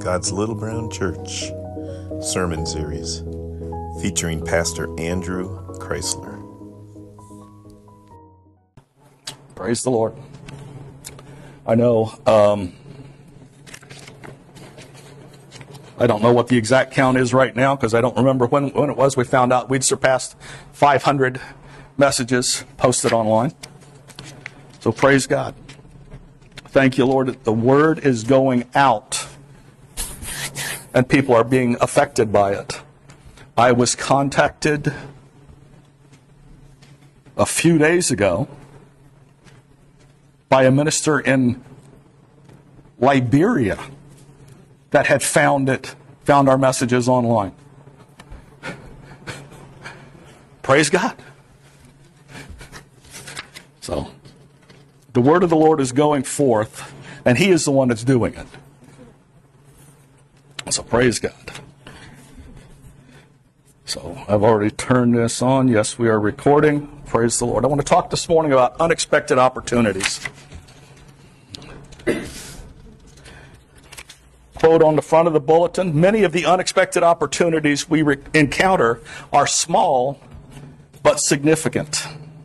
God's Little Brown Church sermon series featuring Pastor Andrew Chrysler. Praise the Lord. I know, I don't know what the exact count is right now because I don't remember when it was we found out we'd surpassed 500 messages posted online. So praise God. Thank you, Lord, that the word is going out and people are being affected by it. I was contacted a few days ago by a minister in Liberia that had found our messages online. Praise God. So, the word of the Lord is going forth, and He is the one that's doing it. So, praise God. So, I've already turned this on. Yes, we are recording. Praise the Lord. I want to talk this morning about unexpected opportunities. Quote on the front of the bulletin, many of the unexpected opportunities we encounter are small but significant.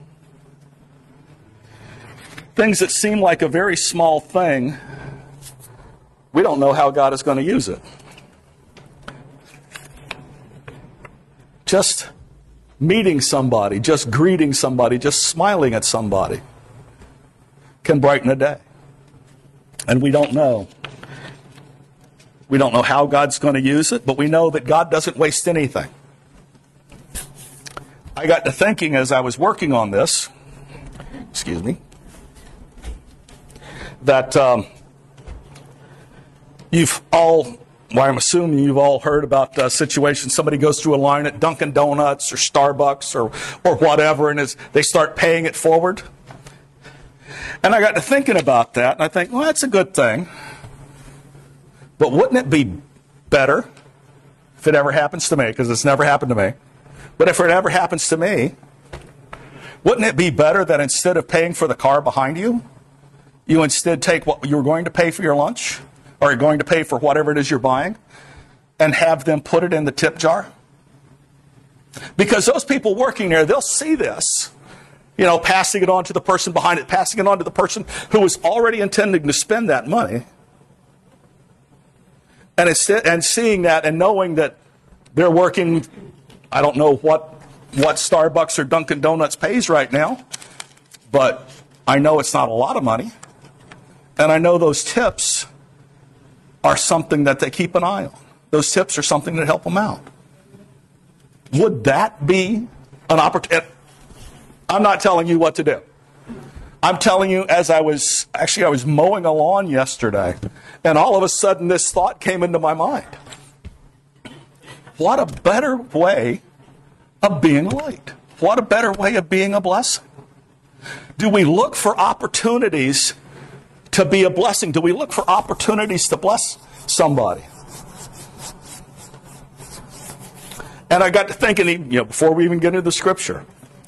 Things that seem like a very small thing, we don't know how God is going to use it. Just meeting somebody, just greeting somebody, just smiling at somebody can brighten a day. And we don't know. We don't know how God's going to use it, but we know that God doesn't waste anything. I got to thinking as I was working on this, that I'm assuming you've all heard about situations. Somebody goes through a line at Dunkin' Donuts or Starbucks or whatever, and they start paying it forward. And I got to thinking about that, and I think, well, that's a good thing. But wouldn't it be better if it ever happens to me? Because it's never happened to me. But if it ever happens to me, wouldn't it be better that instead of paying for the car behind you, you instead take what you were going to pay for your lunch, or you're going to pay for whatever it is you're buying, and have them put it in the tip jar? Because those people working there, they'll see this, passing it on to the person behind it, passing it on to the person who was already intending to spend that money. And seeing that and knowing that they're working, I don't know what Starbucks or Dunkin' Donuts pays right now, but I know it's not a lot of money. And I know those tips are something that they keep an eye on. Those tips are something that help them out. Would that be an opportunity? I'm not telling you what to do. I'm telling you, I was mowing a lawn yesterday, and all of a sudden this thought came into my mind. What a better way of being a light. What a better way of being a blessing. Do we look for opportunities to be a blessing? Do we look for opportunities to bless somebody? And I got to thinking, before we even get into the scripture,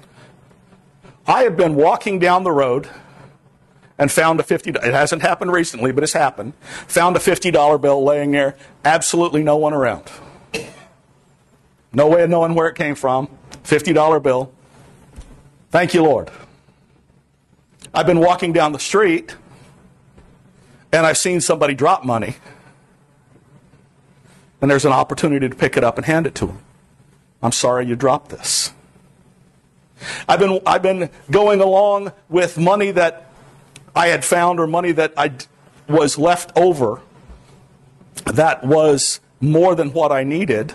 I have been walking down the road and found it hasn't happened recently, but it's happened, found a $50 bill laying there, absolutely no one around. No way of knowing where it came from, $50 bill. Thank you, Lord. I've been walking down the street, and I've seen somebody drop money, and there's an opportunity to pick it up and hand it to them. I'm sorry you dropped this. I've been going along with money that I had found, or money that was left over that was more than what I needed,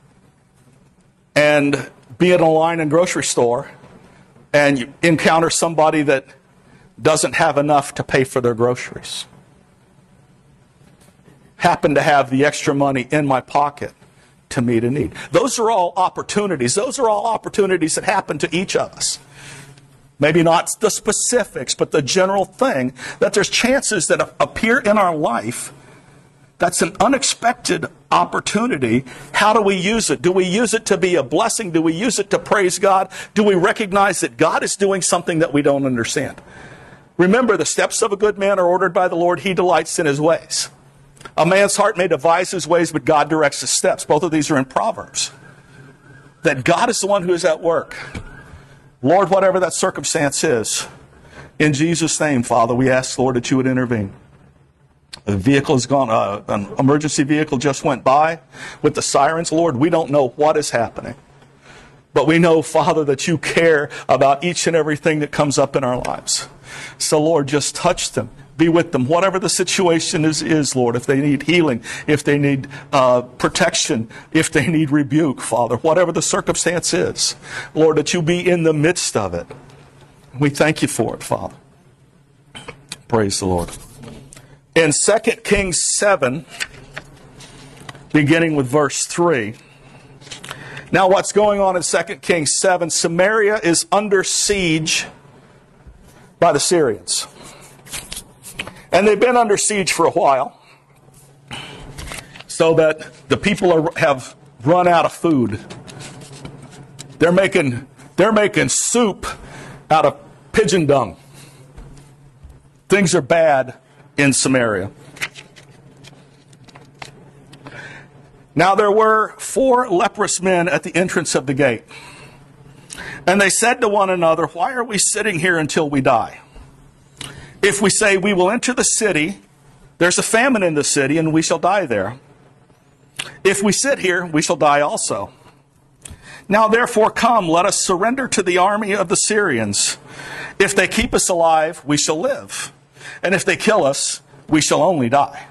and be in a line in a grocery store and you encounter somebody that doesn't have enough to pay for their groceries. Happen to have the extra money in my pocket to meet a need. Those are all opportunities. Those are all opportunities that happen to each of us. Maybe not the specifics, but the general thing, that there's chances that appear in our life. That's an unexpected opportunity. How do we use it? Do we use it to be a blessing? Do we use it to praise God? Do we recognize that God is doing something that we don't understand? Remember, the steps of a good man are ordered by the Lord. He delights in his ways. A man's heart may devise his ways, but God directs his steps. Both of these are in Proverbs. That God is the one who is at work. Lord, whatever that circumstance is, in Jesus' name, Father, we ask, Lord, that you would intervene. A vehicle has gone, an emergency vehicle just went by with the sirens. Lord, we don't know what is happening. But we know, Father, that you care about each and everything that comes up in our lives. So, Lord, just touch them. Be with them. Whatever the situation is, Lord, if they need healing, if they need protection, if they need rebuke, Father, whatever the circumstance is, Lord, that you be in the midst of it. We thank you for it, Father. Praise the Lord. In 2 Kings 7, beginning with verse 3. Now what's going on in 2 Kings 7, Samaria is under siege by the Syrians. And they've been under siege for a while, so that the people have run out of food. They're making soup out of pigeon dung. Things are bad in Samaria. Now there were 4 leprous men at the entrance of the gate. And they said to one another, "Why are we sitting here until we die? If we say we will enter the city, there's a famine in the city, and we shall die there. If we sit here, we shall die also. Now therefore come, let us surrender to the army of the Syrians. If they keep us alive, we shall live. And if they kill us, we shall only die."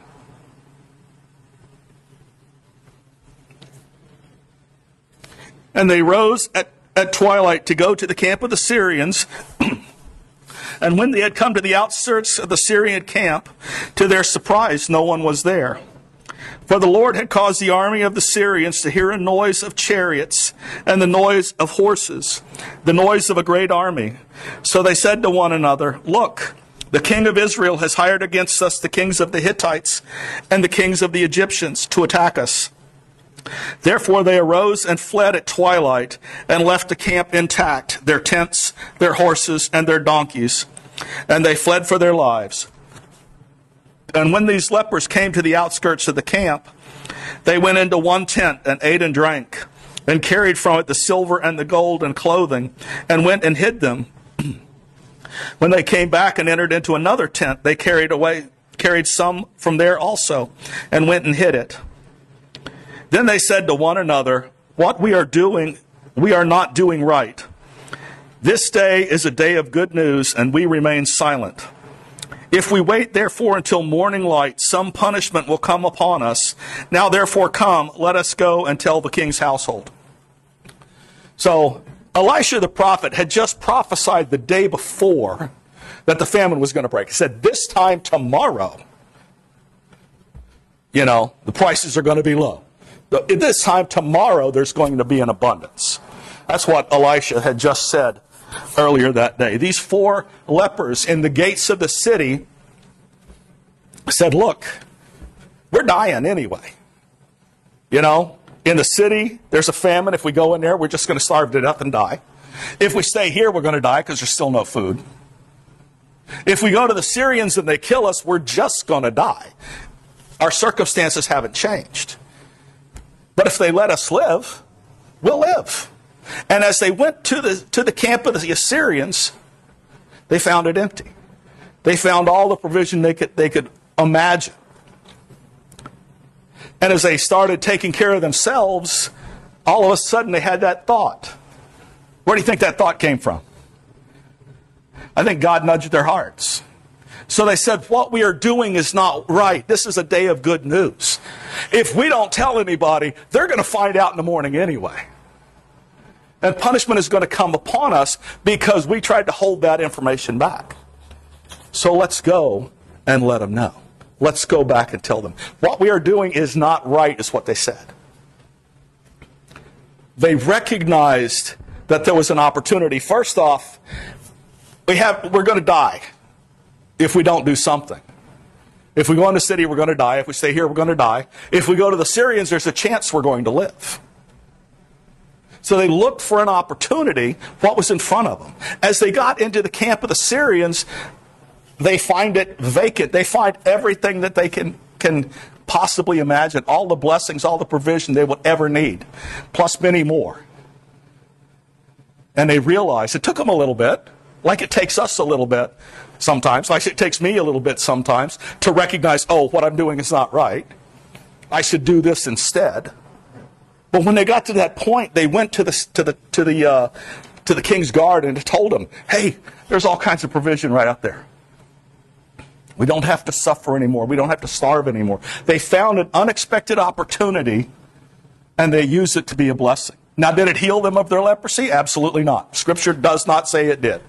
And they rose at twilight to go to the camp of the Syrians. And when they had come to the outskirts of the Syrian camp, to their surprise, no one was there. For the Lord had caused the army of the Syrians to hear a noise of chariots and the noise of horses, the noise of a great army. So they said to one another, "Look, the king of Israel has hired against us the kings of the Hittites and the kings of the Egyptians to attack us." Therefore they arose and fled at twilight and left the camp intact, their tents, their horses, and their donkeys. And they fled for their lives. And when these lepers came to the outskirts of the camp, they went into one tent and ate and drank, and carried from it the silver and the gold and clothing, and went and hid them. When they came back and entered into another tent, they carried some from there also, and went and hid it. Then they said to one another, "What we are doing, we are not doing right. This day is a day of good news, and we remain silent. If we wait therefore until morning light, some punishment will come upon us. Now therefore come, let us go and tell the king's household." So Elisha the prophet had just prophesied the day before that the famine was going to break. He said, this time tomorrow, the prices are going to be low. This time tomorrow, there's going to be an abundance. That's what Elisha had just said earlier that day. These 4 lepers in the gates of the city said, "Look, we're dying anyway. In the city, there's a famine. If we go in there, we're just going to starve to death and die. If we stay here, we're going to die because there's still no food. If we go to the Syrians and they kill us, we're just going to die. Our circumstances haven't changed. But if they let us live, we'll live." And as they went to the camp of the Assyrians, they found it empty. They found all the provision they could imagine. And as they started taking care of themselves, all of a sudden they had that thought. Where do you think that thought came from? I think God nudged their hearts. So they said, "What we are doing is not right. This is a day of good news. If we don't tell anybody, they're going to find out in the morning anyway. And punishment is going to come upon us because we tried to hold that information back. So let's go and let them know. Let's go back and tell them. What we are doing is not right," is what they said. They recognized that there was an opportunity. First off, we're going to die if we don't do something. If we go in the city, we're going to die. If we stay here, we're going to die. If we go to the Syrians, there's a chance we're going to live. So they looked for an opportunity, what was in front of them. As they got into the camp of the Syrians, they find it vacant. They find everything that they can possibly imagine, all the blessings, all the provision they would ever need, plus many more. And they realized it took them a little bit, like it takes us a little bit sometimes, like it takes me a little bit sometimes, to recognize, oh, what I'm doing is not right. I should do this instead. But when they got to that point, they went to the king's guard and told him, hey, there's all kinds of provision right out there. We don't have to suffer anymore. We don't have to starve anymore. They found an unexpected opportunity, and they used it to be a blessing. Now, did it heal them of their leprosy? Absolutely not. Scripture does not say it did.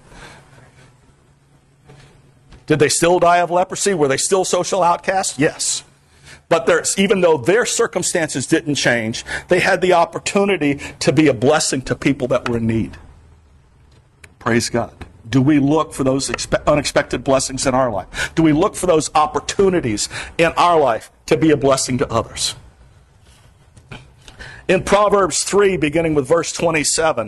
Did they still die of leprosy? Were they still social outcasts? Yes. But even though their circumstances didn't change, they had the opportunity to be a blessing to people that were in need. Praise God. Do we look for those unexpected blessings in our life? Do we look for those opportunities in our life to be a blessing to others? In Proverbs 3, beginning with verse 27,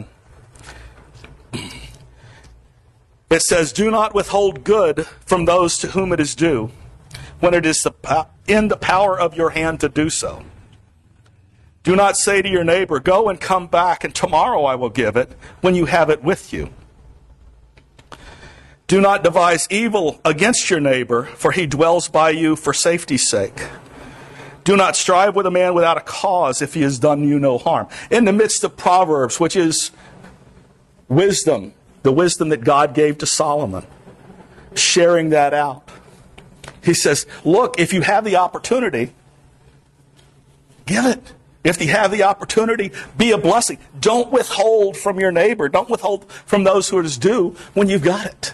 it says, do not withhold good from those to whom it is due, when it is in the power of your hand to do so. Do not say to your neighbor, go and come back, and tomorrow I will give it, when you have it with you. Do not devise evil against your neighbor, for he dwells by you for safety's sake. Do not strive with a man without a cause if he has done you no harm. In the midst of Proverbs, which is wisdom, the wisdom that God gave to Solomon, sharing that out, he says, look, if you have the opportunity, give it. If you have the opportunity, be a blessing. Don't withhold from your neighbor. Don't withhold from those who it is due when you've got it.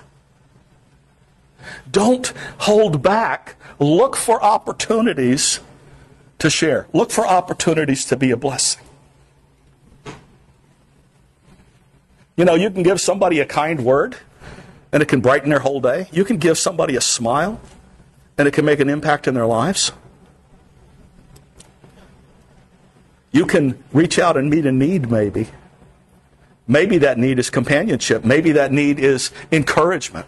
Don't hold back. Look for opportunities to share. Look for opportunities to be a blessing. You know, you can give somebody a kind word, and it can brighten their whole day. You can give somebody a smile, and it can make an impact in their lives. You can reach out and meet a need, maybe. Maybe that need is companionship. Maybe that need is encouragement.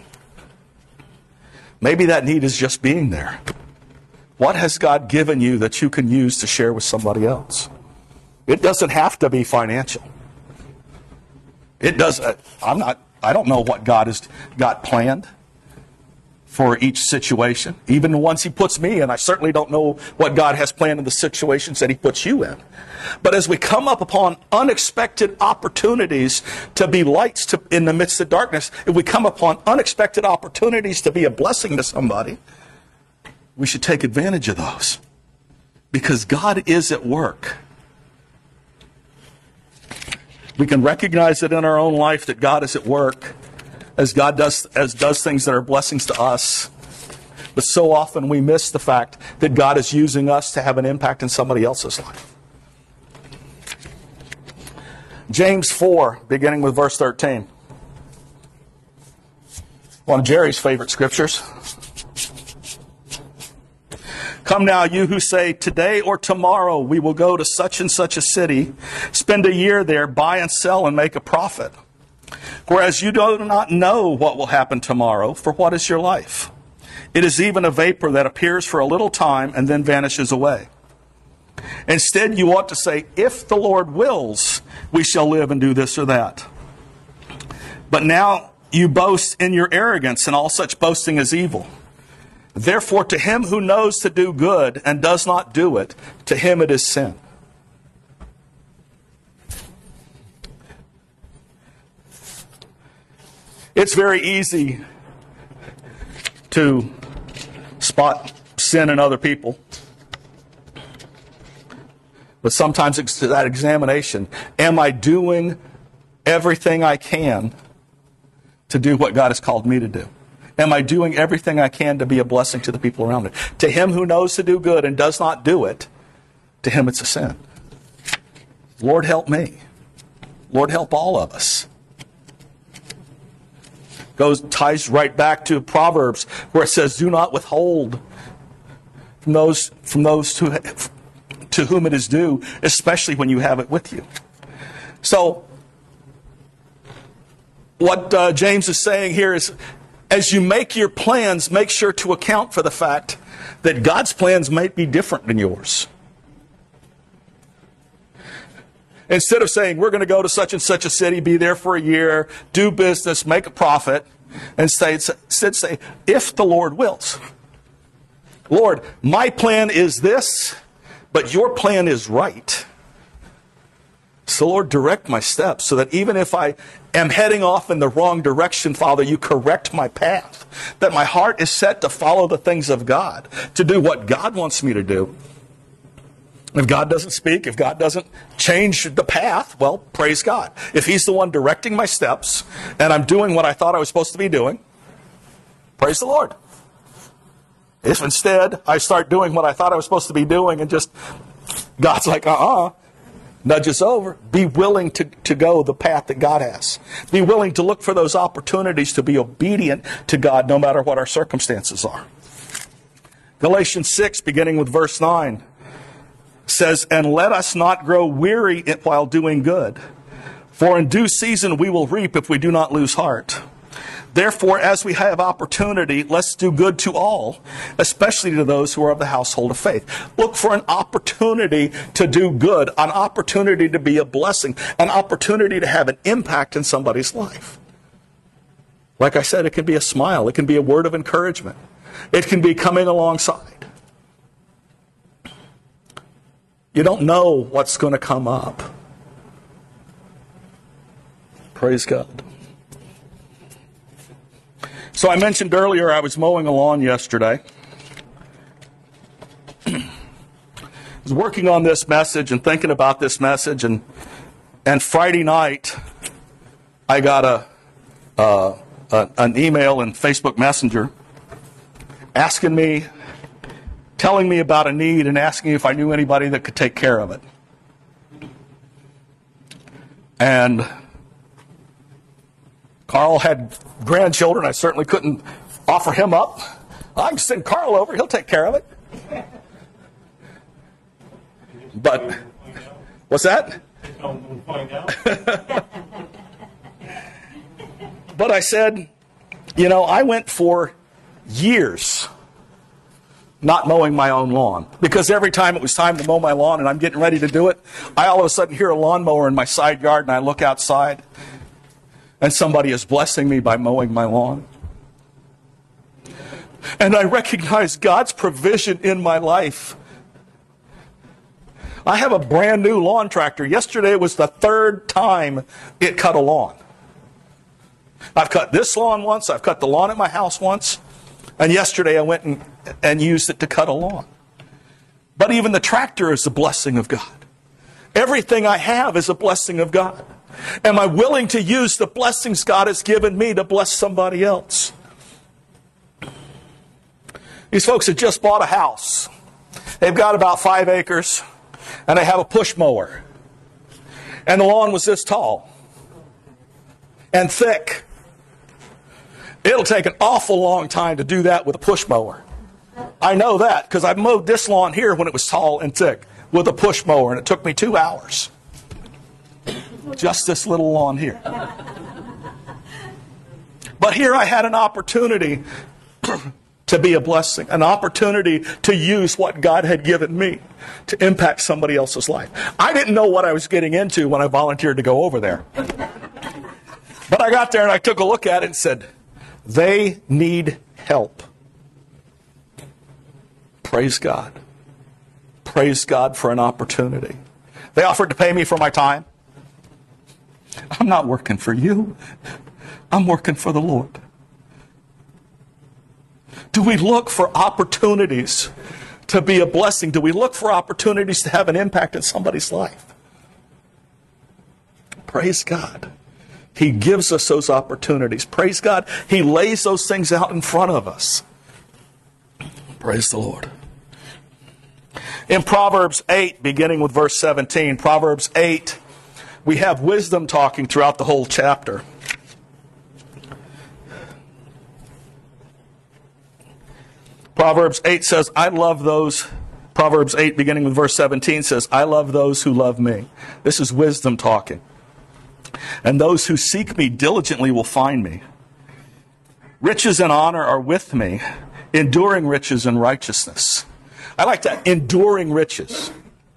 Maybe that need is just being there. What has God given you that you can use to share with somebody else? It doesn't have to be financial. It does. I don't know what God has got planned for each situation, even the ones He puts me in. I certainly don't know what God has planned in the situations that He puts you in. But as we come up upon unexpected opportunities to be lights in the midst of darkness, if we come upon unexpected opportunities to be a blessing to somebody, we should take advantage of those, because God is at work. We can recognize it in our own life that God is at work as God does things that are blessings to us. But so often we miss the fact that God is using us to have an impact in somebody else's life. James 4, beginning with verse 13. One of Jerry's favorite scriptures. Come now, you who say, today or tomorrow we will go to such and such a city, spend a year there, buy and sell and make a profit. Whereas you do not know what will happen tomorrow, for what is your life? It is even a vapor that appears for a little time and then vanishes away. Instead, you ought to say, if the Lord wills, we shall live and do this or that. But now you boast in your arrogance, and all such boasting is evil. Therefore, to him who knows to do good and does not do it, to him it is sin. It's very easy to spot sin in other people. But sometimes it's that examination. Am I doing everything I can to do what God has called me to do? Am I doing everything I can to be a blessing to the people around me? To him who knows to do good and does not do it, to him it's a sin. Lord, help me. Lord, help all of us. Ties right back to Proverbs, where it says, do not withhold from those to whom it is due, especially when you have it with you. So, what James is saying here is, as you make your plans, make sure to account for the fact that God's plans might be different than yours. Instead of saying, we're going to go to such and such a city, be there for a year, do business, make a profit, and say, if the Lord wills. Lord, my plan is this, but your plan is right. So Lord, direct my steps so that even if I am heading off in the wrong direction, Father, you correct my path. That my heart is set to follow the things of God, to do what God wants me to do. If God doesn't speak, if God doesn't change the path, well, praise God. If He's the one directing my steps and I'm doing what I thought I was supposed to be doing, praise the Lord. If instead I start doing what I thought I was supposed to be doing and just God's like, nudge us over, be willing to go the path that God has. Be willing to look for those opportunities to be obedient to God no matter what our circumstances are. Galatians 6, beginning with verse 9, says, and let us not grow weary while doing good, for in due season we will reap if we do not lose heart. Therefore, as we have opportunity, let's do good to all, especially to those who are of the household of faith. Look for an opportunity to do good, an opportunity to be a blessing, an opportunity to have an impact in somebody's life. Like I said, it can be a smile. It can be a word of encouragement. It can be coming alongside. You don't know what's going to come up. Praise God. So I mentioned earlier I was mowing a lawn yesterday. I was working on this message and thinking about this message, and Friday night I got an email in Facebook Messenger telling me about a need and asking if I knew anybody that could take care of it. And Carl had grandchildren. I certainly couldn't offer him up. I can send Carl over. He'll take care of it. But, what's that? But I said, I went for years not mowing my own lawn. Because every time it was time to mow my lawn and I'm getting ready to do it, I all of a sudden hear a lawnmower in my side yard and I look outside and somebody is blessing me by mowing my lawn. And I recognize God's provision in my life. I have a brand new lawn tractor. Yesterday was the third time it cut a lawn. I've cut this lawn once. I've cut the lawn at my house once. And yesterday I went and used it to cut a lawn. But even the tractor is a blessing of God. Everything I have is a blessing of God. Am I willing to use the blessings God has given me to bless somebody else? These folks have just bought a house. They've got about 5 acres, and they have a push mower. And the lawn was this tall and thick. It'll take an awful long time to do that with a push mower. I know that because I mowed this lawn here when it was tall and thick with a push mower, and it took me 2 hours. Just this little lawn here. But here I had an opportunity to be a blessing, an opportunity to use what God had given me to impact somebody else's life. I didn't know what I was getting into when I volunteered to go over there. But I got there and I took a look at it and said, they need help. Praise God. Praise God for an opportunity. They offered to pay me for my time. I'm not working for you. I'm working for the Lord. Do we look for opportunities to be a blessing? Do we look for opportunities to have an impact in somebody's life? Praise God. He gives us those opportunities. Praise God. He lays those things out in front of us. Praise the Lord. In Proverbs 8, beginning with verse 17, Proverbs 8, we have wisdom talking throughout the whole chapter. Proverbs 8 says, I love those. Proverbs 8, beginning with verse 17, says, I love those who love me. This is wisdom talking. And those who seek me diligently will find me. Riches and honor are with me, enduring riches and righteousness. I like that, enduring riches.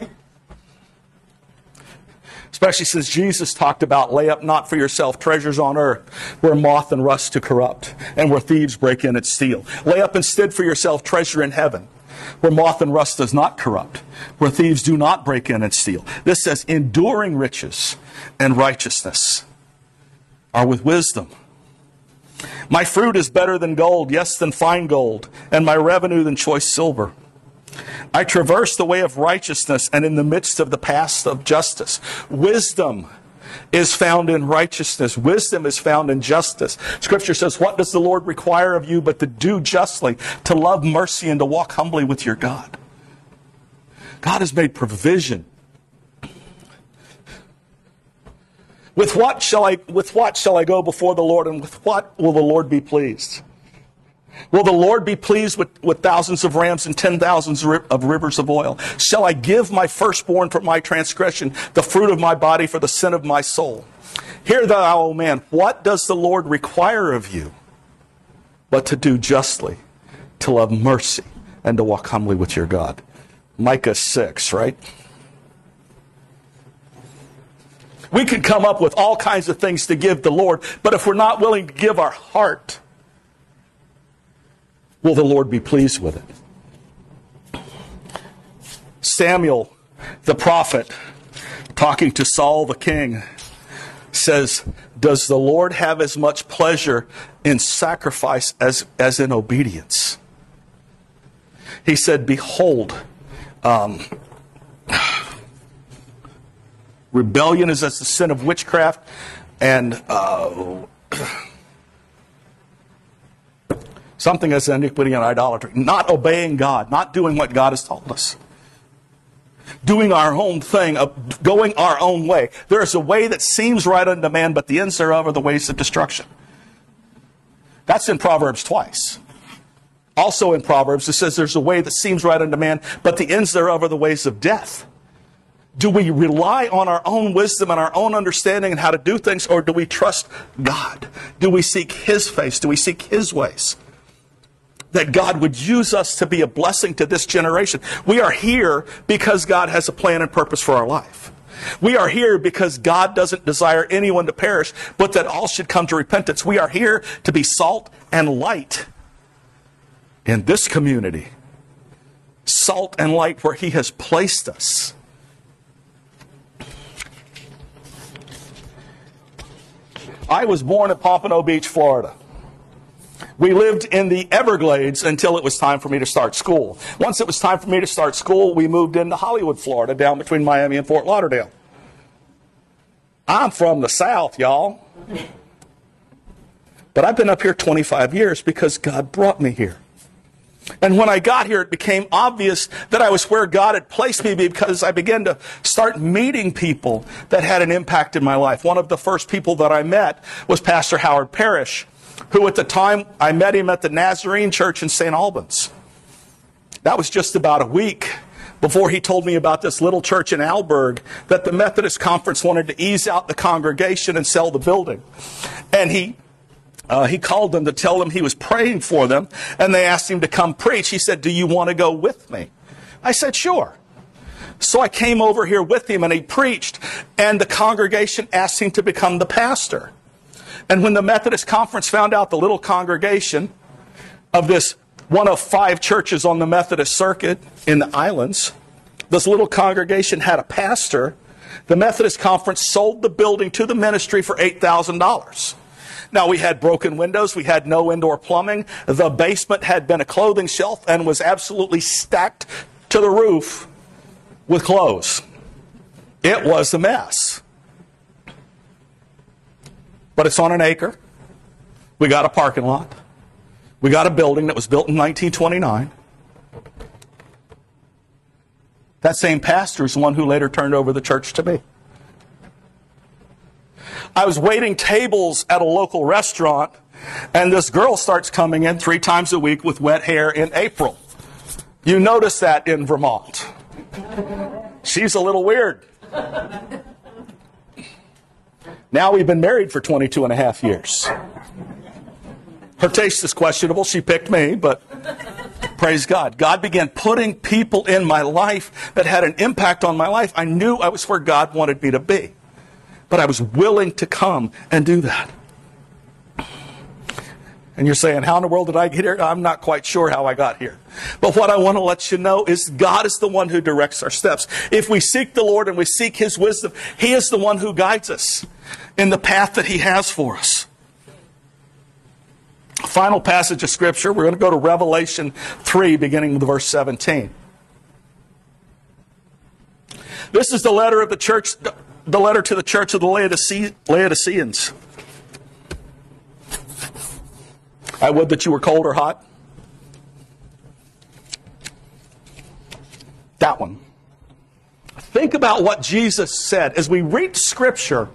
Especially since Jesus talked about lay up not for yourself treasures on earth where moth and rust to corrupt and where thieves break in and steal. Lay up instead for yourself treasure in heaven where moth and rust does not corrupt, where thieves do not break in and steal. This says enduring riches and righteousness are with wisdom. My fruit is better than gold, yes, than fine gold, and my revenue than choice silver. I traverse the way of righteousness and in the midst of the paths of justice. Wisdom is found in righteousness. Wisdom is found in justice. Scripture says, what does the Lord require of you but to do justly, to love mercy, and to walk humbly with your God? God has made provision. With what shall I go before the Lord, and with what will the Lord be pleased? Will the Lord be pleased with thousands of rams and 10,000 of rivers of oil? Shall I give my firstborn for my transgression, the fruit of my body for the sin of my soul? Hear thou, O man, what does the Lord require of you but to do justly, to love mercy, and to walk humbly with your God? Micah 6, right? We can come up with all kinds of things to give the Lord, but if we're not willing to give our heart, will the Lord be pleased with it? Samuel, the prophet, talking to Saul the king, says, does the Lord have as much pleasure in sacrifice as in obedience? He said, behold, rebellion is as the sin of witchcraft, and something as iniquity and idolatry. Not obeying God, not doing what God has told us. Doing our own thing, going our own way. There is a way that seems right unto man, but the ends thereof are the ways of destruction. That's in Proverbs twice. Also in Proverbs, it says there's a way that seems right unto man, but the ends thereof are the ways of death. Do we rely on our own wisdom and our own understanding and how to do things, or do we trust God? Do we seek His face? Do we seek His ways? That God would use us to be a blessing to this generation. We are here because God has a plan and purpose for our life. We are here because God doesn't desire anyone to perish, but that all should come to repentance. We are here to be salt and light in this community. Salt and light where He has placed us. I was born at Pompano Beach, Florida. We lived in the Everglades until it was time for me to start school. Once it was time for me to start school, we moved into Hollywood, Florida, down between Miami and Fort Lauderdale. I'm from the South, y'all. But I've been up here 25 years because God brought me here. And when I got here, it became obvious that I was where God had placed me because I began to start meeting people that had an impact in my life. One of the first people that I met was Pastor Howard Parrish, who at the time I met him at the Nazarene Church in St. Albans. That was just about a week before he told me about this little church in Alberg that the Methodist Conference wanted to ease out the congregation and sell the building. And he called them to tell them he was praying for them, and they asked him to come preach. He said, do you want to go with me? I said, sure. So I came over here with him, and he preached, and the congregation asked him to become the pastor. And when the Methodist Conference found out the little congregation of this one of 5 churches on the Methodist circuit in the islands, this little congregation had a pastor, the Methodist Conference sold the building to the ministry for $8,000. Now, we had broken windows. We had no indoor plumbing. The basement had been a clothing shelf and was absolutely stacked to the roof with clothes. It was a mess. But it's on an acre. We got a parking lot. We got a building that was built in 1929. That same pastor is the one who later turned over the church to me. I was waiting tables at a local restaurant, and this girl starts coming in 3 times a week with wet hair in April. You notice that in Vermont. She's a little weird. Now we've been married for 22 and a half years. Her taste is questionable. She picked me, but praise God. God began putting people in my life that had an impact on my life. I knew I was where God wanted me to be, but I was willing to come and do that. And you're saying, how in the world did I get here? I'm not quite sure how I got here. But what I want to let you know is God is the one who directs our steps. If we seek the Lord and we seek His wisdom, He is the one who guides us in the path that He has for us. Final passage of Scripture, we're going to go to Revelation 3, beginning with verse 17. This is the letter of the church, the letter to the church of the Laodiceans. I would that you were cold or hot. That one. Think about what Jesus said. As we read Scripture,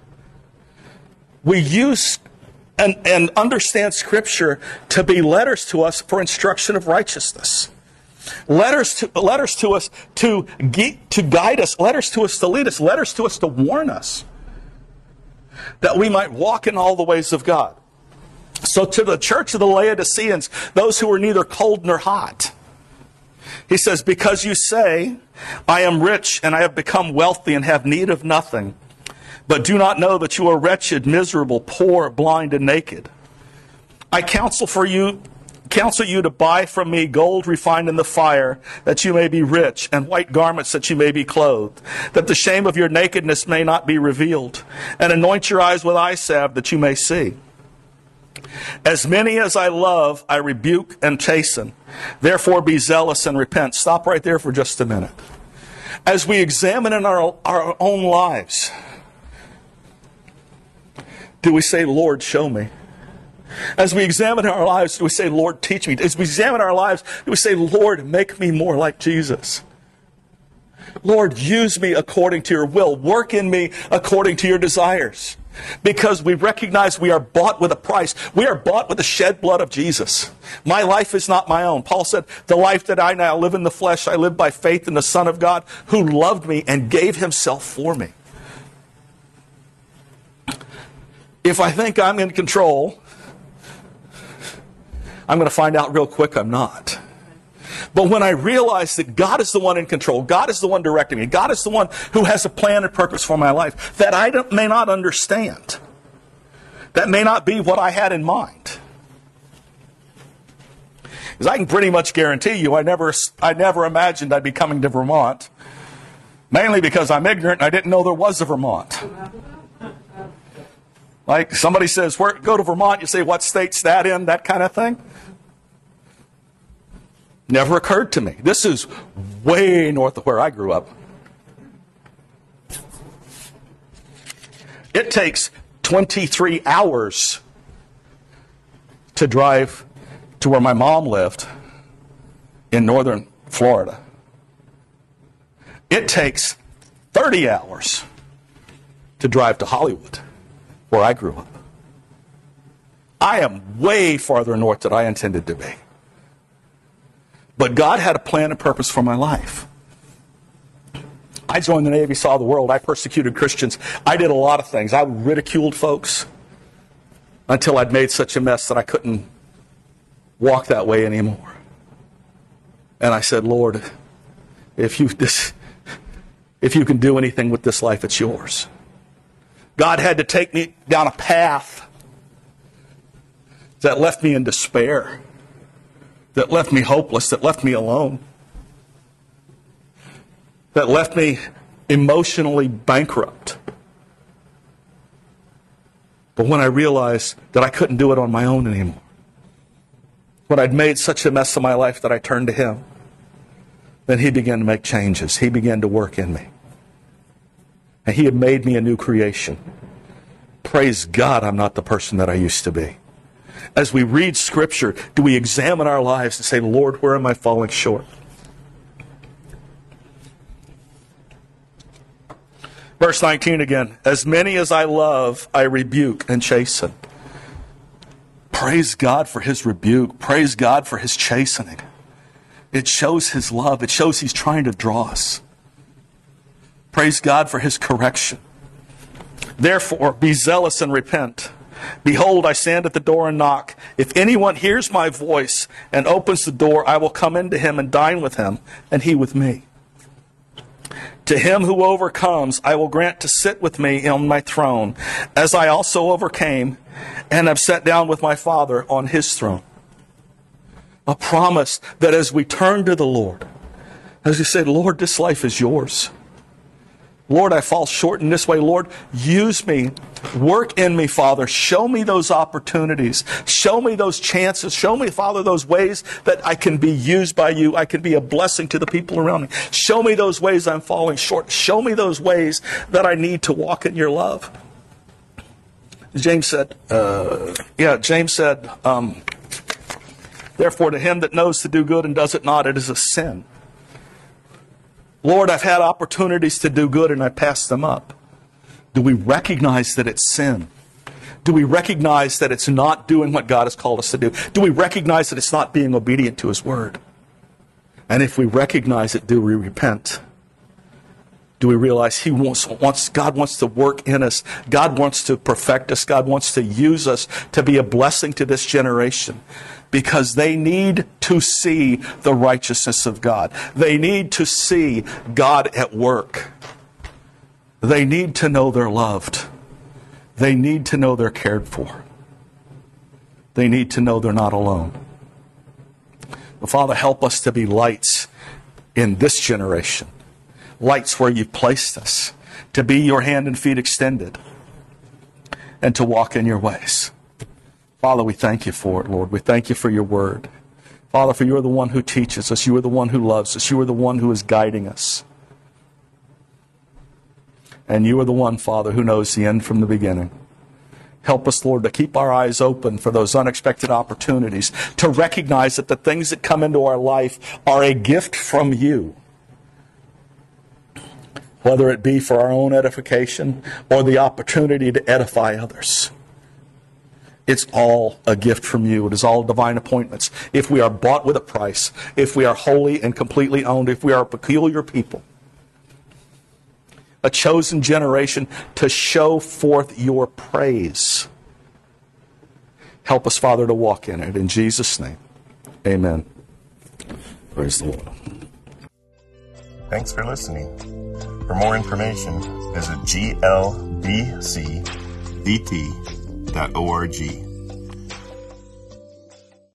we use and understand Scripture to be letters to us for instruction of righteousness. Letters to us to guide us. Letters to us to lead us. Letters to us to warn us that we might walk in all the ways of God. So to the church of the Laodiceans, those who are neither cold nor hot, he says, because you say, I am rich and I have become wealthy and have need of nothing, but do not know that you are wretched, miserable, poor, blind, and naked. I counsel you to buy from me gold refined in the fire, that you may be rich, and white garments that you may be clothed, that the shame of your nakedness may not be revealed, and anoint your eyes with eye salve that you may see. As many as I love, I rebuke and chasten. Therefore be zealous and repent. Stop right there for just a minute. As we examine in our own lives, do we say, Lord, show me? As we examine our lives, do we say, Lord, teach me? As we examine our lives, do we say, Lord, make me more like Jesus? Lord, use me according to your will. Work in me according to your desires. Because we recognize we are bought with a price. We are bought with the shed blood of Jesus. My life is not my own. Paul said, the life that I now live in the flesh, I live by faith in the Son of God who loved me and gave himself for me. If I think I'm in control, I'm going to find out real quick I'm not. But when I realize that God is the one in control, God is the one directing me, God is the one who has a plan and purpose for my life that I may not understand, that may not be what I had in mind. Because I can pretty much guarantee you I never imagined I'd be coming to Vermont, mainly because I'm ignorant and I didn't know there was a Vermont. Like somebody says, go to Vermont, you say, what state's that in? That kind of thing. Never occurred to me. This is way north of where I grew up. It takes 23 hours to drive to where my mom lived in northern Florida. It takes 30 hours to drive to Hollywood, where I grew up. I am way farther north than I intended to be. But God had a plan and purpose for my life. I joined the Navy, saw the world. I persecuted Christians. I did a lot of things. I ridiculed folks until I'd made such a mess that I couldn't walk that way anymore. And I said, Lord, if you can do anything with this life, it's yours. God had to take me down a path that left me in despair, that left me hopeless, that left me alone, that left me emotionally bankrupt. But when I realized that I couldn't do it on my own anymore, when I'd made such a mess of my life that I turned to Him, then He began to make changes. He began to work in me. And He had made me a new creation. Praise God, I'm not the person that I used to be. As we read Scripture, do we examine our lives and say, Lord, where am I falling short? Verse 19 again. As many as I love, I rebuke and chasten. Praise God for His rebuke. Praise God for His chastening. It shows His love. It shows He's trying to draw us. Praise God for His correction. Therefore, be zealous and repent. Behold, I stand at the door and knock. If anyone hears my voice and opens the door, I will come into him and dine with him, and he with me. To him who overcomes, I will grant to sit with me on my throne, as I also overcame and have sat down with my Father on his throne. A promise that as we turn to the Lord, as we say, Lord, this life is yours. Lord, I fall short in this way. Lord, use me. Work in me, Father. Show me those opportunities. Show me those chances. Show me, Father, those ways that I can be used by you. I can be a blessing to the people around me. Show me those ways I'm falling short. Show me those ways that I need to walk in your love. James said, therefore to him that knows to do good and does it not, it is a sin. Lord, I've had opportunities to do good and I passed them up. Do we recognize that it's sin? Do we recognize that it's not doing what God has called us to do? Do we recognize that it's not being obedient to his word? And if we recognize it, do we repent? Do we realize God wants to work in us? God wants to perfect us. God wants to use us to be a blessing to this generation. Because they need to see the righteousness of God. They need to see God at work. They need to know they're loved. They need to know they're cared for. They need to know they're not alone. Well, Father, help us to be lights in this generation. Lights where you've placed us. To be your hand and feet extended. And to walk in your ways. Father, we thank you for it, Lord. We thank you for your word. Father, for you are the one who teaches us. You are the one who loves us. You are the one who is guiding us. And you are the one, Father, who knows the end from the beginning. Help us, Lord, to keep our eyes open for those unexpected opportunities, to recognize that the things that come into our life are a gift from you. Whether it be for our own edification or the opportunity to edify others. It's all a gift from you. It is all divine appointments. If we are bought with a price, if we are wholly and completely owned, if we are a peculiar people, a chosen generation to show forth your praise. Help us, Father, to walk in it. In Jesus' name, amen. Praise the Lord. Thanks for listening. For more information, visit glbcvt.org.